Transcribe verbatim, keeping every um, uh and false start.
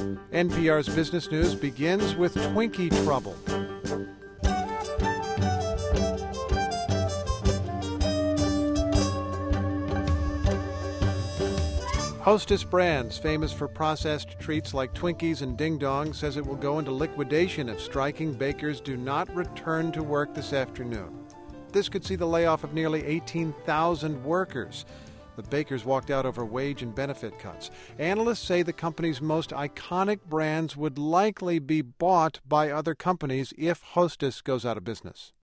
N P R's Business News begins with Twinkie trouble. Hostess Brands, famous for processed treats like Twinkies and Ding Dong, says it will go into liquidation if striking bakers do not return to work this afternoon. This could see the layoff of nearly eighteen thousand workers. The bakers walked out over wage and benefit cuts. Analysts say the company's most iconic brands would likely be bought by other companies if Hostess goes out of business.